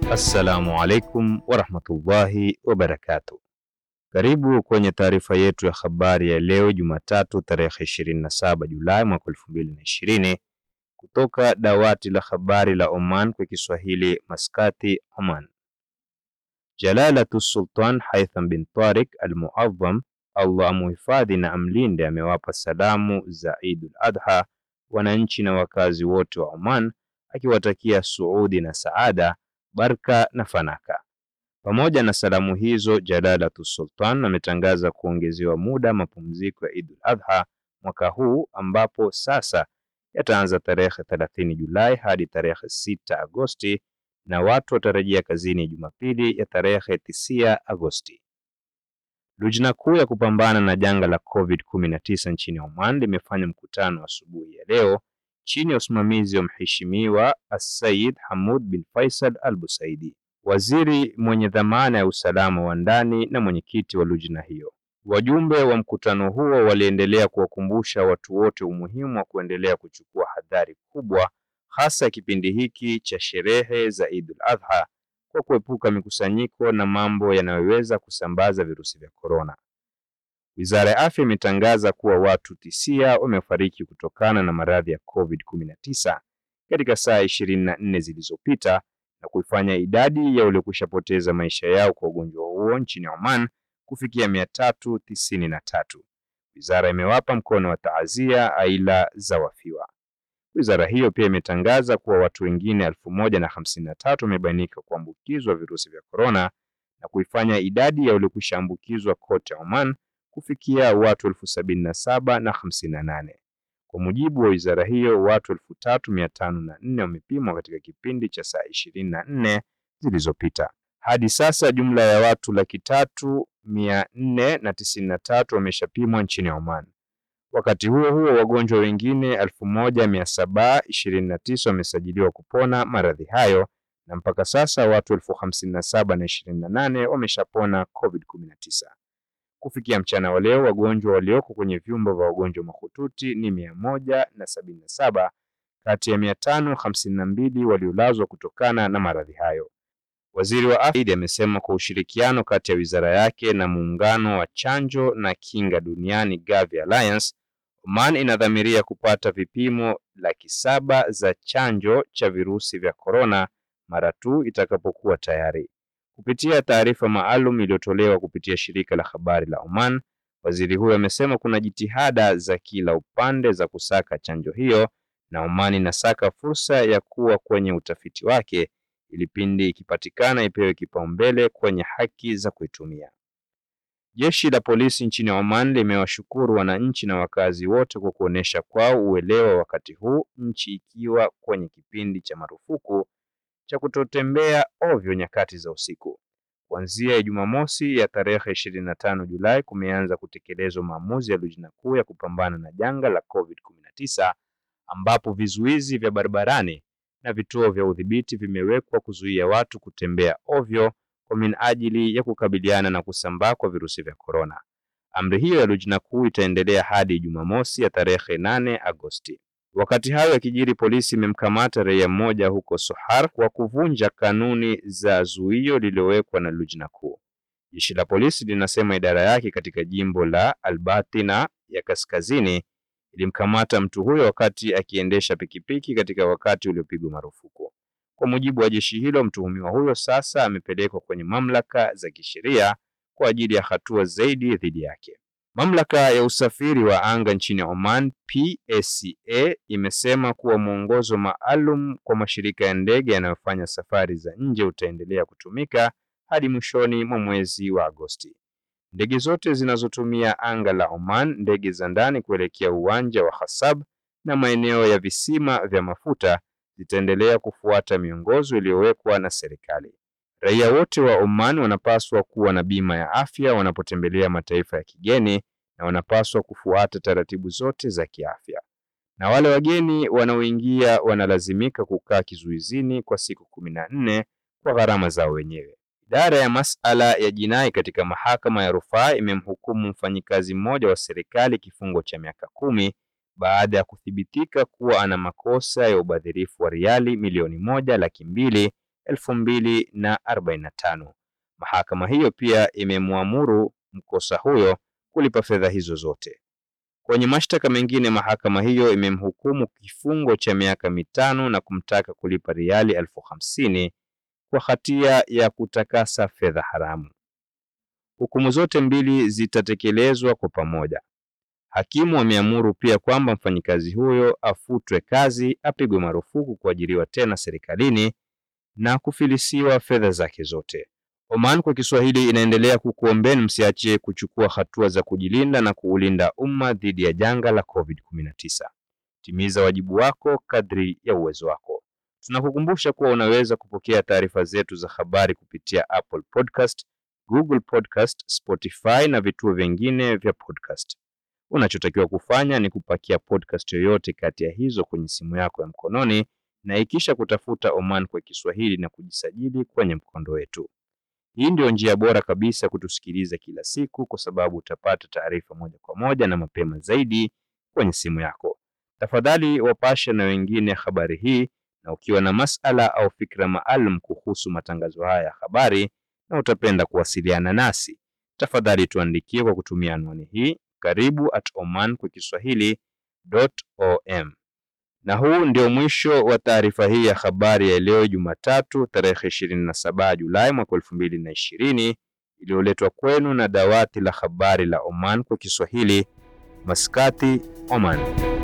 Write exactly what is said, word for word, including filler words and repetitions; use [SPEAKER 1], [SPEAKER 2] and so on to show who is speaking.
[SPEAKER 1] Assalamu alaikum warahmatullahi wabarakatuh. Karibu kwenye taarifa yetu ya habari ya leo Jumatatu tarehe ishirini na saba Julai mwaka elfu mbili na ishirini kutoka dawati la habari la Oman kwa Kiswahili, Maskati, Oman. Jalalatu Sultan Haitham bin Tariq al-Muazzam, Allah amuhifadhi na amlinde, amewapa salamu za Eidul Adha wananchi na wakazi wote wa Oman, akiwatakia suudi na saada, baraka na fanaka. Pamoja na salamu hizo, Jalalatu Sultan ametangaza kuongezewa muda mapumziko ya Eidul Adha mwaka huu, ambapo sasa yataanza tarehe thelathini Julai hadi tarehe sita Agosti, na watu watarejea kazini Jumapili ya tarehe tisa Agosti. Lujna kuu ya kupambana na janga la COVID kumi na tisa nchini Oman limefanya mkutano asubuhi ya leo chini ya usimamizi wa Mheshimiwa As-Sayyid Hamoud bin Faisal Al-Busaidi, waziri mwenye dhamana ya usalama wa ndani na mwenyekiti wa lujna hiyo. Wajumbe wa mkutano huo waliendelea kuwakumbusha watu wote umuhimu wa kuendelea kuchukua hadhari kubwa, hasa kipindi hiki cha sherehe za Eidul Adha, kwa kuepuka mikusanyiko na mambo yanayoweza kusambaza virusi vya korona. Wizara ya Afya imetangaza kuwa watu tisia wamefariki kutokana na maradhi ya COVID kumi na tisa katika saa ishirini na nne zilizopita, na kuifanya idadi ya waliokushapoteza maisha yao kwa ugonjwa huo nchini Oman kufikia mia tatu tisini na tatu. Wizara imewapa mkono wa taazia aila za wafiwa. Wizara hiyo pia imetangaza kuwa watu wengine elfu moja na hamsini na tatu wamebainika kuambukizwa virusi vya korona, na kuifanya idadi ya waliokushaambukizwa kote Oman kufikia watu elfu sabini na saba na hamsini na nane. Kwa mujibu wa wizara hiyo, watu elfu tatu mia tano na nne wamepimwa katika kipindi cha saa ishirini na nne zilizopita. Hadi sasa jumla ya watu laki tatu mia nne na tisini na tatu wameshapimwa nchini Oman. Wakati huo huo, wagonjwa wengine elfu moja mia saba ishirini na tisa wamesajiliwa kupona maradhi hayo, na mpaka sasa watu elfu hamsini na saba na ishirini na nane wameshapona COVID kumi na tisa. Kufikia mchana wa leo, wagonjwa walioko kwenye vyumba vya wagonjwa mahututi ni mia moja na sabini na saba kati ya mia tano hamsini na mbili waliolazwa kutokana na maradhi hayo. Waziri wa Afya amesema kwa ushirikiano kati ya wizara yake na muungano wa chanjo na kinga duniani Gavi Alliance, Oman inadhamiria kupata vipimo laki saba za chanjo cha virusi vya korona mara tu itakapokuwa tayari. Kupitia taarifa maalum iliyotolewa kupitia shirika la habari la Oman, waziri huyo amesema kuna jitihada za kila upande za kusaka chanjo hiyo, na Oman inasaka fursa ya kuwa kwenye utafiti wake ili pindi ikipatikana ipewe kipaumbele kwenye haki za kuitumia. Jeshi la polisi nchini Oman limewashukuru wananchi na wakazi wote kwa kuonesha kwao uelewa wakati huu nchi ikiwa kwenye kipindi cha marufuku cha kutotembea ovyo nyakati za usiku. Kuanzia Jumamosi ya tarehe ishirini na tano Julai kumeanza kutekelezwa maamuzi ya lujna kuu ya kupambana na janga la COVID kumi na tisa, ambapo vizuizi vya barabarani na vituo vya udhibiti vimewekwa kuzuia watu kutembea ovyo kwa minajili ya kukabiliana na kusambaa kwa virusi vya korona. Amri hiyo ya lujna kuu itaendelea hadi Jumamosi ya tarehe nane Agosti. Wakati hayo yakijiri, polisi imemkamata raia mmoja huko Sohar kwa kuvunja kanuni za zuio lililowekwa na lujna kuu. Jeshi la polisi linasema idara yake katika jimbo la Al-Batina ya kaskazini ilimkamata mtu huyo wakati akiendesha pikipiki katika wakati uliopigwa marufuku. Kwa mujibu wa jeshi hilo, mtuhumiwa huyo sasa amepelekwa kwenye mamlaka za kisheria kwa ajili ya hatua zaidi dhidi yake. Mamlaka ya usafiri wa anga nchini Oman, P A C A, imesema kuwa mwongozo maalum kwa mashirika ya ndege yanayofanya safari za nje utaendelea kutumika hadi mwishoni mwa mwezi wa Agosti. Ndege zote zinazotumia anga la Oman, ndege za ndani kuelekea uwanja wa Hasab na maeneo ya visima vya mafuta zitaendelea kufuata miongozo iliyowekwa na serikali. Raia wote wa Oman wanapaswa kuwa na bima ya afya wanapotembelea mataifa ya kigeni, na wanapaswa kufuata taratibu zote za kiafya. Na wale wageni wanaoingia wanalazimika kukaa kizuizini kwa siku kumi na nne kwa gharama zao wenyewe. Idara ya masala ya jinai katika mahakama ya rufaa imemhukumu mfanyikazi mmoja wa serikali kifungo cha miaka kumi baada ya kuthibitika kuwa ana makosa ya ubadhirifu wa riali milioni moja laki mbili elfu mbili na arobaini na tano. Mahakama hiyo pia imemwamuru mkosa huyo kulipa fedha hizo zote. Kwenye mashtaka mengine, mahakama hiyo imemhukumu kifungo cha miaka mitano na kumtaka kulipa riali elfu hamsini kwa hatia ya kutakasa fedha haramu. Hukumu zote mbili zitatekelezwa kwa pamoja. Hakimu ameamuru pia kwamba mfanyikazi huyo afutwe kazi, apigwe marufuku kuajiriwa tena serikalini na kufilisiwa fedha zake zote. Oman kwa Kiswahili inaendelea kukuombeni msiache kuchukua hatua za kujilinda na kuulinda umma dhidi ya janga la COVID kumi na tisa. Timiza wajibu wako kadri ya uwezo wako. Tunakukumbusha kuwa unaweza kupokea taarifa zetu za habari kupitia Apple Podcast, Google Podcast, Spotify na vituo vingine vya podcast. Unachotakiwa kufanya ni kupakia podcast yoyote kati ya hizo kwenye simu yako ya mkononi na ikisha kutafuta Oman kwa Kiswahili na kujisajili kwenye mkondo wetu. Hii ndio njia bora kabisa kutusikiliza kila siku, kwa sababu utapata taarifa moja kwa moja na mapema zaidi kwenye simu yako. Tafadhali wapashe na wengine habari hii, na ukiwa na masala au fikra maalum kuhusu matangazo haya ya habari na utapenda kuwasiliana nasi, tafadhali tuandikie kwa kutumia anwani hii karibu at oman kwa kiswahili dot com. Na huu ndio mwisho wa taarifa hii ya habari ya leo Jumatatu tarehe ishirini na saba Julai mwaka elfu mbili na ishirini, iliyoletwa kwenu na dawati la habari la Oman kwa Kiswahili, Maskati, Oman.